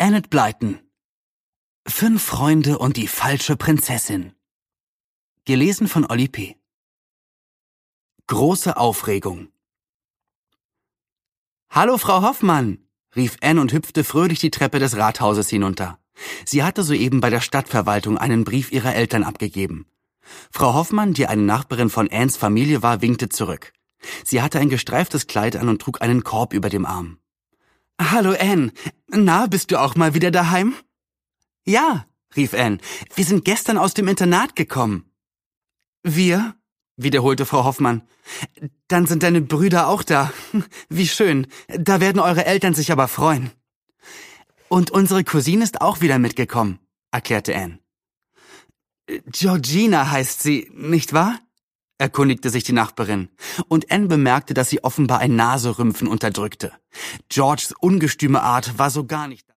Enid Blyton. 5 Freunde und die falsche Prinzessin. Gelesen von Olli P. Große Aufregung. »Hallo, Frau Hoffmann«, rief Anne und hüpfte fröhlich die Treppe des Rathauses hinunter. Sie hatte soeben bei der Stadtverwaltung einen Brief ihrer Eltern abgegeben. Frau Hoffmann, die eine Nachbarin von Annes Familie war, winkte zurück. Sie hatte ein gestreiftes Kleid an und trug einen Korb über dem Arm. »Hallo, Anne. Na, bist du auch mal wieder daheim?« »Ja«, rief Anne. »Wir sind gestern aus dem Internat gekommen.« »Wir?«, wiederholte Frau Hoffmann. »Dann sind deine Brüder auch da. Wie schön. Da werden eure Eltern sich aber freuen.« »Und unsere Cousine ist auch wieder mitgekommen«, erklärte Anne. »Georgina heißt sie, nicht wahr?«, erkundigte sich die Nachbarin. Und Anne bemerkte, dass sie offenbar ein Naserümpfen unterdrückte. Georges ungestüme Art war so gar nicht